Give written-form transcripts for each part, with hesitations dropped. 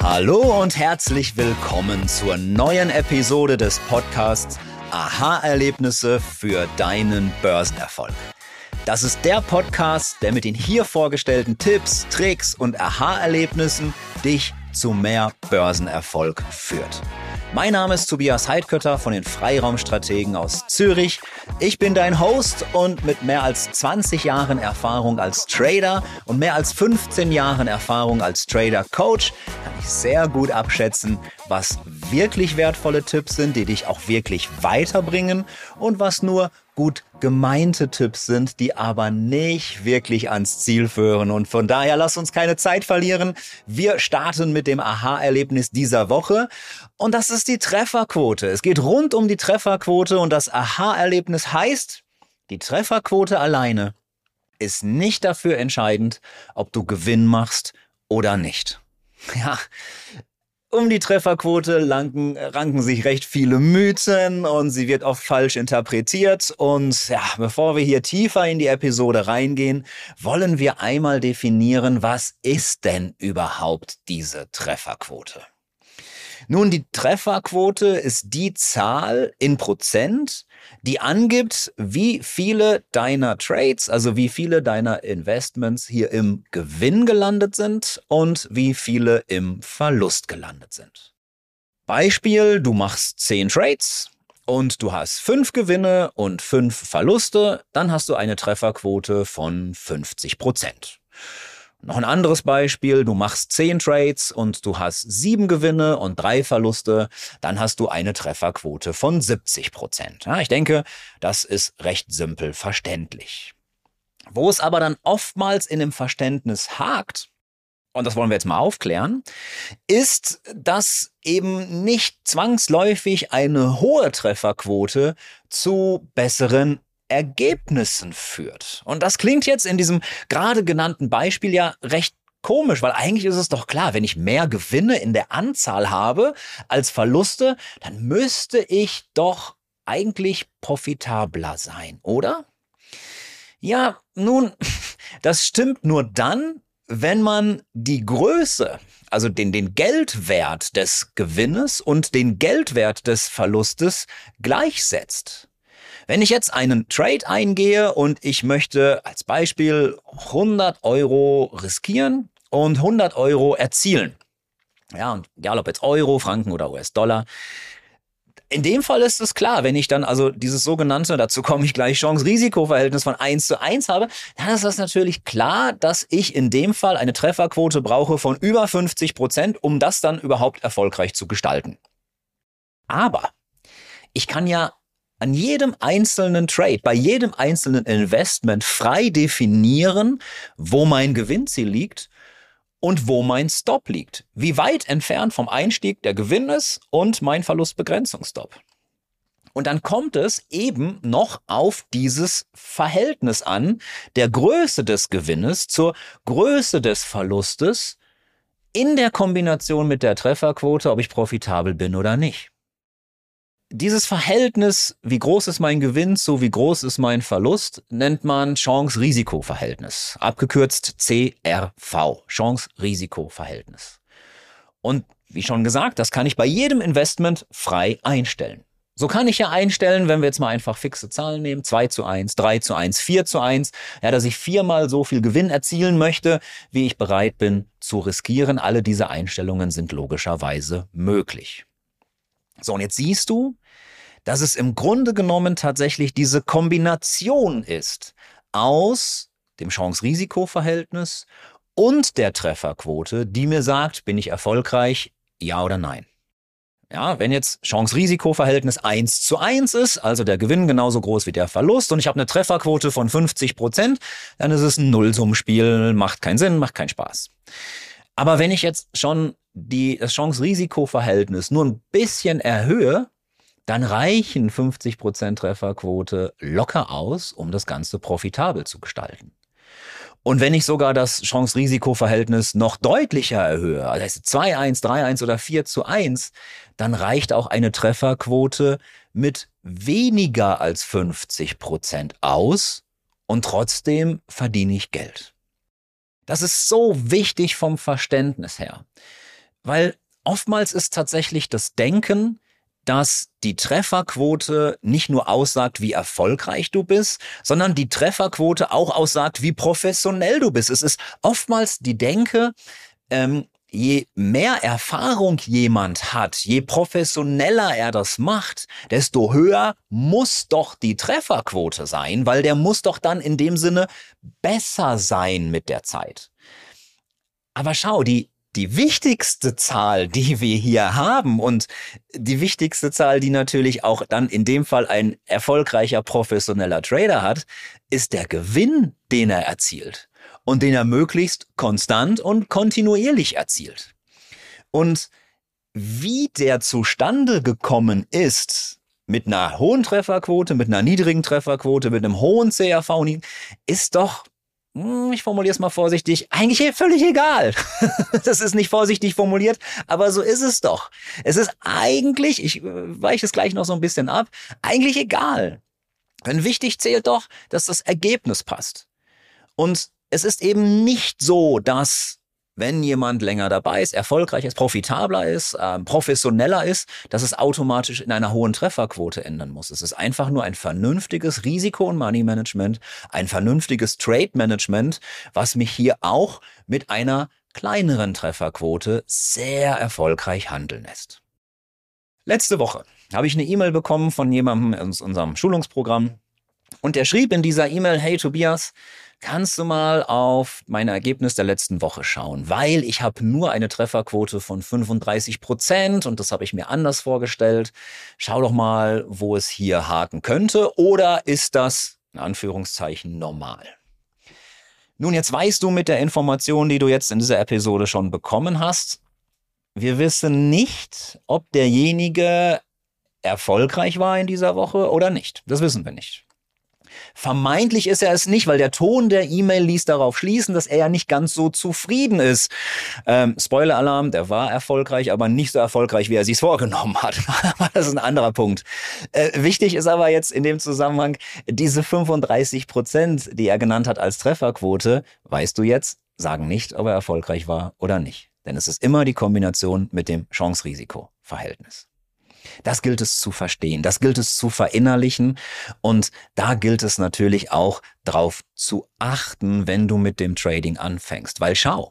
Hallo und herzlich willkommen zur neuen Episode des Podcasts Aha-Erlebnisse für deinen Börsenerfolg. Das ist der Podcast, der mit den hier vorgestellten Tipps, Tricks und Aha-Erlebnissen dich zu mehr Börsenerfolg führt. Mein Name ist Tobias Heidkötter von den Freiraumstrategen aus Zürich. Ich bin dein Host und mit mehr als 20 Jahren Erfahrung als Trader und mehr als 15 Jahren Erfahrung als Trader-Coach kann ich sehr gut abschätzen, was wirklich wertvolle Tipps sind, die dich auch wirklich weiterbringen und was nur gut gemeinte Tipps sind, die aber nicht wirklich ans Ziel führen. Und von daher lass uns keine Zeit verlieren. Wir starten mit dem Aha-Erlebnis dieser Woche. Und das ist die Trefferquote. Es geht rund um die Trefferquote und das Aha-Erlebnis heißt, die Trefferquote alleine ist nicht dafür entscheidend, ob du Gewinn machst oder nicht. Ja, um die Trefferquote ranken sich recht viele Mythen und sie wird oft falsch interpretiert. Und ja, bevor wir hier tiefer in die Episode reingehen, wollen wir einmal definieren, was ist denn überhaupt diese Trefferquote? Nun, die Trefferquote ist die Zahl in Prozent, die angibt, wie viele deiner Trades, also wie viele deiner Investments hier im Gewinn gelandet sind und wie viele im Verlust gelandet sind. Beispiel, du machst 10 Trades und du hast 5 Gewinne und 5 Verluste, dann hast du eine Trefferquote von 50%. Noch ein anderes Beispiel, du machst 10 Trades und du hast 7 Gewinne und 3 Verluste, dann hast du eine Trefferquote von 70%. Ja, ich denke, das ist recht simpel verständlich. Wo es aber dann oftmals in dem Verständnis hakt, und das wollen wir jetzt mal aufklären, ist, dass eben nicht zwangsläufig eine hohe Trefferquote zu besseren Ergebnissen führt. Und das klingt jetzt in diesem gerade genannten Beispiel ja recht komisch, weil eigentlich ist es doch klar, wenn ich mehr Gewinne in der Anzahl habe als Verluste, dann müsste ich doch eigentlich profitabler sein, oder? Ja, nun, das stimmt nur dann, wenn man die Größe, also den Geldwert des Gewinnes und den Geldwert des Verlustes gleichsetzt. Wenn ich jetzt einen Trade eingehe und ich möchte als Beispiel 100 Euro riskieren und 100 Euro erzielen, ja, und egal ob jetzt Euro, Franken oder US-Dollar, in dem Fall ist es klar, wenn ich dann also dieses sogenannte, dazu komme ich gleich, Chance-Risiko-Verhältnis von 1:1 habe, dann ist das natürlich klar, dass ich in dem Fall eine Trefferquote brauche von über 50%, um das dann überhaupt erfolgreich zu gestalten. Aber ich kann ja an jedem einzelnen Trade, bei jedem einzelnen Investment frei definieren, wo mein Gewinnziel liegt und wo mein Stop liegt. Wie weit entfernt vom Einstieg der Gewinn ist und mein Verlustbegrenzungsstop. Und dann kommt es eben noch auf dieses Verhältnis an, der Größe des Gewinnes zur Größe des Verlustes in der Kombination mit der Trefferquote, ob ich profitabel bin oder nicht. Dieses Verhältnis, wie groß ist mein Gewinn zu wie groß ist mein Verlust, nennt man Chance-Risiko-Verhältnis, abgekürzt CRV, Chance-Risiko-Verhältnis. Und wie schon gesagt, das kann ich bei jedem Investment frei einstellen. So kann ich ja einstellen, wenn wir jetzt mal einfach fixe Zahlen nehmen, 2:1, 3:1, 4:1, ja, dass ich 4-mal so viel Gewinn erzielen möchte, wie ich bereit bin zu riskieren. Alle diese Einstellungen sind logischerweise möglich. So, und jetzt siehst du, dass es im Grunde genommen tatsächlich diese Kombination ist aus dem Chance-Risiko-Verhältnis und der Trefferquote, die mir sagt, bin ich erfolgreich, ja oder nein. Ja, wenn jetzt Chance-Risiko-Verhältnis 1:1 ist, also der Gewinn genauso groß wie der Verlust und ich habe eine Trefferquote von 50%, dann ist es ein Nullsummenspiel, macht keinen Sinn, macht keinen Spaß. Aber wenn ich jetzt schon das Chance-Risiko-Verhältnis nur ein bisschen erhöhe, dann reichen 50% Trefferquote locker aus, um das Ganze profitabel zu gestalten. Und wenn ich sogar das Chance-Risiko-Verhältnis noch deutlicher erhöhe, also 2:1, 3:1 oder 4:1, dann reicht auch eine Trefferquote mit weniger als 50% aus und trotzdem verdiene ich Geld. Das ist so wichtig vom Verständnis her. Weil oftmals ist tatsächlich das Denken, dass die Trefferquote nicht nur aussagt, wie erfolgreich du bist, sondern die Trefferquote auch aussagt, wie professionell du bist. Es ist oftmals die Denke, je mehr Erfahrung jemand hat, je professioneller er das macht, desto höher muss doch die Trefferquote sein, weil der muss doch dann in dem Sinne besser sein mit der Zeit. Aber schau, die wichtigste Zahl, die wir hier haben und die wichtigste Zahl, die natürlich auch dann in dem Fall ein erfolgreicher professioneller Trader hat, ist der Gewinn, den er erzielt und den er möglichst konstant und kontinuierlich erzielt. Und wie der zustande gekommen ist, mit einer hohen Trefferquote, mit einer niedrigen Trefferquote, mit einem hohen CRV, ist doch, ich formuliere es mal vorsichtig, eigentlich völlig egal. Das ist nicht vorsichtig formuliert, aber so ist es doch. Es ist eigentlich, ich weiche es gleich noch so ein bisschen ab, eigentlich egal. Denn wichtig zählt doch, dass das Ergebnis passt. Und es ist eben nicht so, dass wenn jemand länger dabei ist, erfolgreich ist, profitabler ist, professioneller ist, dass es automatisch in einer hohen Trefferquote ändern muss. Es ist einfach nur ein vernünftiges Risiko- und Money-Management, ein vernünftiges Trade-Management, was mich hier auch mit einer kleineren Trefferquote sehr erfolgreich handeln lässt. Letzte Woche habe ich eine E-Mail bekommen von jemandem aus unserem Schulungsprogramm und der schrieb in dieser E-Mail: Hey Tobias, kannst du mal auf mein Ergebnis der letzten Woche schauen, weil ich habe nur eine Trefferquote von 35% und das habe ich mir anders vorgestellt. Schau doch mal, wo es hier haken könnte, oder ist das, in Anführungszeichen, normal? Nun, jetzt weißt du mit der Information, die du jetzt in dieser Episode schon bekommen hast, wir wissen nicht, ob derjenige erfolgreich war in dieser Woche oder nicht. Das wissen wir nicht. Vermeintlich ist er es nicht, weil der Ton der E-Mail ließ darauf schließen, dass er ja nicht ganz so zufrieden ist. Spoiler-Alarm, der war erfolgreich, aber nicht so erfolgreich, wie er sich's vorgenommen hat. Das ist ein anderer Punkt. Wichtig ist aber jetzt in dem Zusammenhang, diese 35%, die er genannt hat als Trefferquote, weißt du jetzt, sagen nicht, ob er erfolgreich war oder nicht. Denn es ist immer die Kombination mit dem Chance-Risiko-Verhältnis. Das gilt es zu verstehen, das gilt es zu verinnerlichen und da gilt es natürlich auch drauf zu achten, wenn du mit dem Trading anfängst. Weil schau,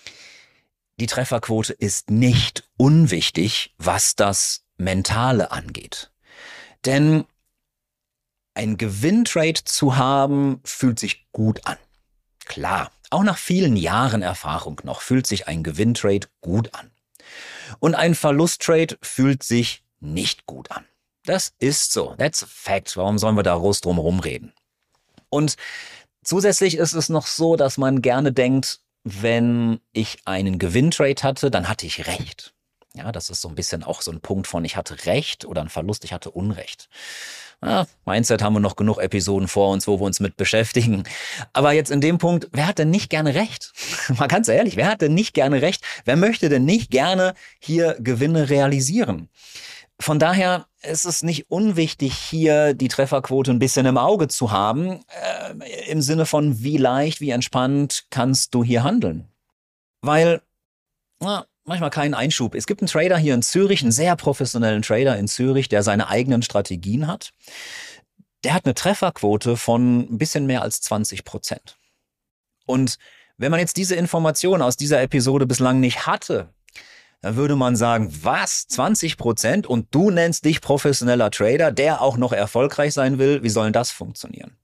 die Trefferquote ist nicht unwichtig, was das Mentale angeht. Denn ein Gewinntrade zu haben, fühlt sich gut an. Klar, auch nach vielen Jahren Erfahrung noch fühlt sich ein Gewinntrade gut an. Und ein Verlusttrade fühlt sich nicht gut an. Das ist so. That's a fact. Warum sollen wir da groß drum rumreden? Und zusätzlich ist es noch so, dass man gerne denkt, wenn ich einen Gewinntrade hatte, dann hatte ich Recht. Ja, das ist so ein bisschen auch so ein Punkt von ich hatte Recht oder ein Verlust, ich hatte Unrecht. Ja, Mindset haben wir noch genug Episoden vor uns, wo wir uns mit beschäftigen. Aber jetzt in dem Punkt, wer hat denn nicht gerne Recht? Mal ganz ehrlich, wer hat denn nicht gerne Recht? Wer möchte denn nicht gerne hier Gewinne realisieren? Von daher ist es nicht unwichtig, hier die Trefferquote ein bisschen im Auge zu haben, im Sinne von wie leicht, wie entspannt kannst du hier handeln. Weil, manchmal keinen Einschub. Es gibt einen Trader hier in Zürich, einen sehr professionellen Trader in Zürich, der seine eigenen Strategien hat. Der hat eine Trefferquote von ein bisschen mehr als 20%. Und wenn man jetzt diese Information aus dieser Episode bislang nicht hatte, dann würde man sagen, was? 20%? Und du nennst dich professioneller Trader, der auch noch erfolgreich sein will? Wie soll denn das funktionieren?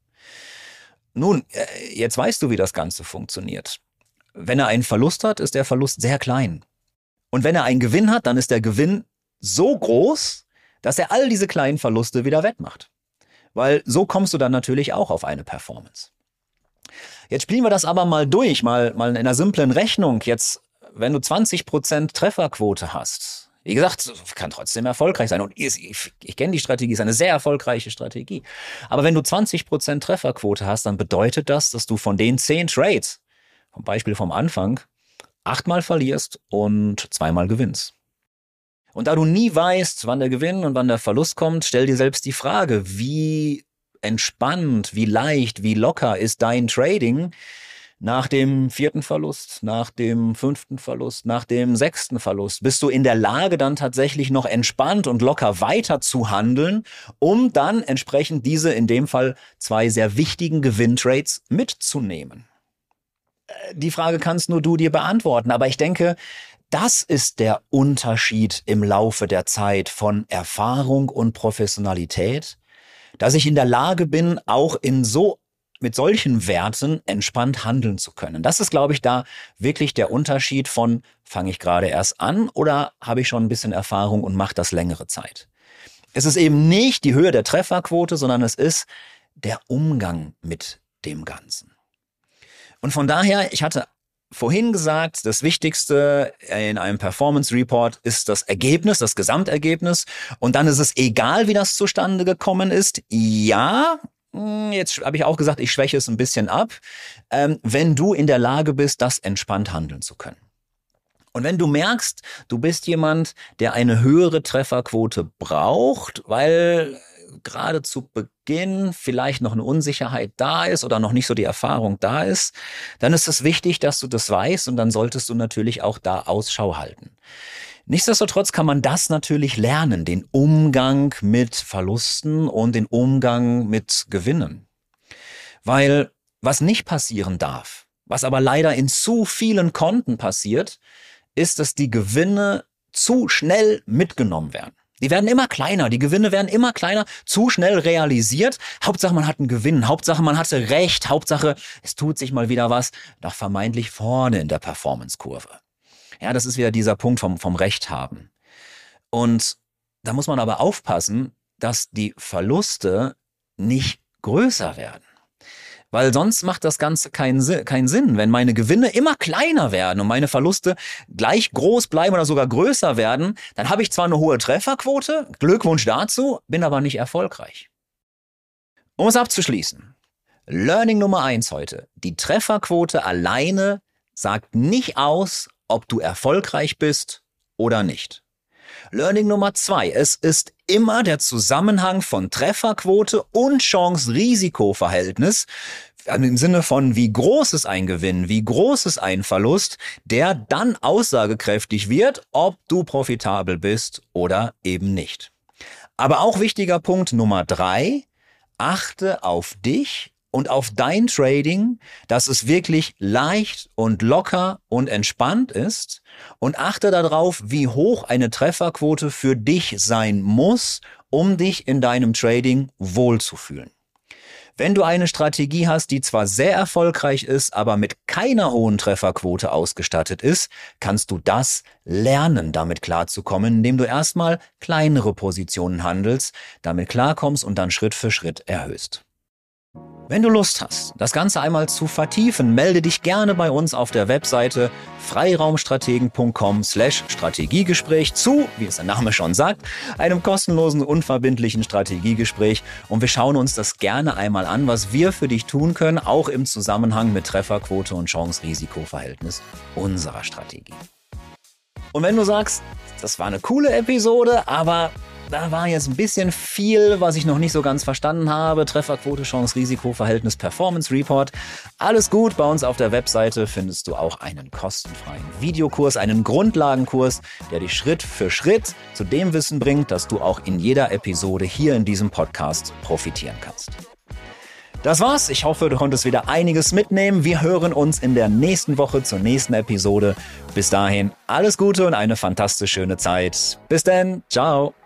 Nun, jetzt weißt du, wie das Ganze funktioniert. Wenn er einen Verlust hat, ist der Verlust sehr klein. Und wenn er einen Gewinn hat, dann ist der Gewinn so groß, dass er all diese kleinen Verluste wieder wettmacht. Weil so kommst du dann natürlich auch auf eine Performance. Jetzt spielen wir das aber mal durch, mal in einer simplen Rechnung. Jetzt, wenn du 20% Trefferquote hast, wie gesagt, kann trotzdem erfolgreich sein. Und ich kenne die Strategie, ist eine sehr erfolgreiche Strategie. Aber wenn du 20% Trefferquote hast, dann bedeutet das, dass du von den 10 Trades, vom Beispiel vom Anfang, 8-mal verlierst und 2-mal gewinnst. Und da du nie weißt, wann der Gewinn und wann der Verlust kommt, stell dir selbst die Frage, wie entspannt, wie leicht, wie locker ist dein Trading, Nach dem 4. Verlust, nach dem 5. Verlust, nach dem 6. Verlust bist du in der Lage, dann tatsächlich noch entspannt und locker weiter zu handeln, um dann entsprechend diese in dem Fall 2 sehr wichtigen Gewinntrades mitzunehmen. Die Frage kannst nur du dir beantworten, aber ich denke, das ist der Unterschied im Laufe der Zeit von Erfahrung und Professionalität, dass ich in der Lage bin, auch mit solchen Werten entspannt handeln zu können. Das ist, glaube ich, da wirklich der Unterschied von, fange ich gerade erst an oder habe ich schon ein bisschen Erfahrung und mache das längere Zeit. Es ist eben nicht die Höhe der Trefferquote, sondern es ist der Umgang mit dem Ganzen. Und von daher, ich hatte vorhin gesagt, das Wichtigste in einem Performance Report ist das Ergebnis, das Gesamtergebnis. Und dann ist es egal, wie das zustande gekommen ist. Ja, jetzt habe ich auch gesagt, ich schwäche es ein bisschen ab, wenn du in der Lage bist, das entspannt handeln zu können. Und wenn du merkst, du bist jemand, der eine höhere Trefferquote braucht, weil gerade zu Beginn vielleicht noch eine Unsicherheit da ist oder noch nicht so die Erfahrung da ist, dann ist es wichtig, dass du das weißt und dann solltest du natürlich auch da Ausschau halten. Nichtsdestotrotz kann man das natürlich lernen, den Umgang mit Verlusten und den Umgang mit Gewinnen. Weil was nicht passieren darf, was aber leider in zu vielen Konten passiert, ist, dass die Gewinne zu schnell mitgenommen werden. Die werden immer kleiner, die Gewinne werden immer kleiner, zu schnell realisiert. Hauptsache, man hat einen Gewinn, Hauptsache, man hatte Recht, Hauptsache, es tut sich mal wieder was, doch vermeintlich vorne in der Performance-Kurve. Ja, das ist wieder dieser Punkt vom Recht haben. Und da muss man aber aufpassen, dass die Verluste nicht größer werden. Weil sonst macht das Ganze keinen Sinn. Wenn meine Gewinne immer kleiner werden und meine Verluste gleich groß bleiben oder sogar größer werden, dann habe ich zwar eine hohe Trefferquote, Glückwunsch dazu, bin aber nicht erfolgreich. Um es abzuschließen, Learning Nummer 1 heute. Die Trefferquote alleine sagt nicht aus, ob du erfolgreich bist oder nicht. Learning Nummer 2. Es ist immer der Zusammenhang von Trefferquote und Chance-Risiko-Verhältnis im Sinne von, wie groß ist ein Gewinn, wie groß ist ein Verlust, der dann aussagekräftig wird, ob du profitabel bist oder eben nicht. Aber auch wichtiger Punkt Nummer 3, achte auf dich und auf dein Trading, dass es wirklich leicht und locker und entspannt ist und achte darauf, wie hoch eine Trefferquote für dich sein muss, um dich in deinem Trading wohlzufühlen. Wenn du eine Strategie hast, die zwar sehr erfolgreich ist, aber mit keiner hohen Trefferquote ausgestattet ist, kannst du das lernen, damit klarzukommen, indem du erstmal kleinere Positionen handelst, damit klarkommst und dann Schritt für Schritt erhöhst. Wenn du Lust hast, das Ganze einmal zu vertiefen, melde dich gerne bei uns auf der Webseite freiraumstrategen.com/Strategiegespräch zu, wie es der Name schon sagt, einem kostenlosen, unverbindlichen Strategiegespräch. Und wir schauen uns das gerne einmal an, was wir für dich tun können, auch im Zusammenhang mit Trefferquote und Chance-Risiko-Verhältnis unserer Strategie. Und wenn du sagst, das war eine coole Episode, aber da war jetzt ein bisschen viel, was ich noch nicht so ganz verstanden habe. Trefferquote, Chance-Risiko-Verhältnis, Performance Report. Alles gut, bei uns auf der Webseite findest du auch einen kostenfreien Videokurs, einen Grundlagenkurs, der dich Schritt für Schritt zu dem Wissen bringt, dass du auch in jeder Episode hier in diesem Podcast profitieren kannst. Das war's. Ich hoffe, du konntest wieder einiges mitnehmen. Wir hören uns in der nächsten Woche zur nächsten Episode. Bis dahin alles Gute und eine fantastisch schöne Zeit. Bis dann. Ciao.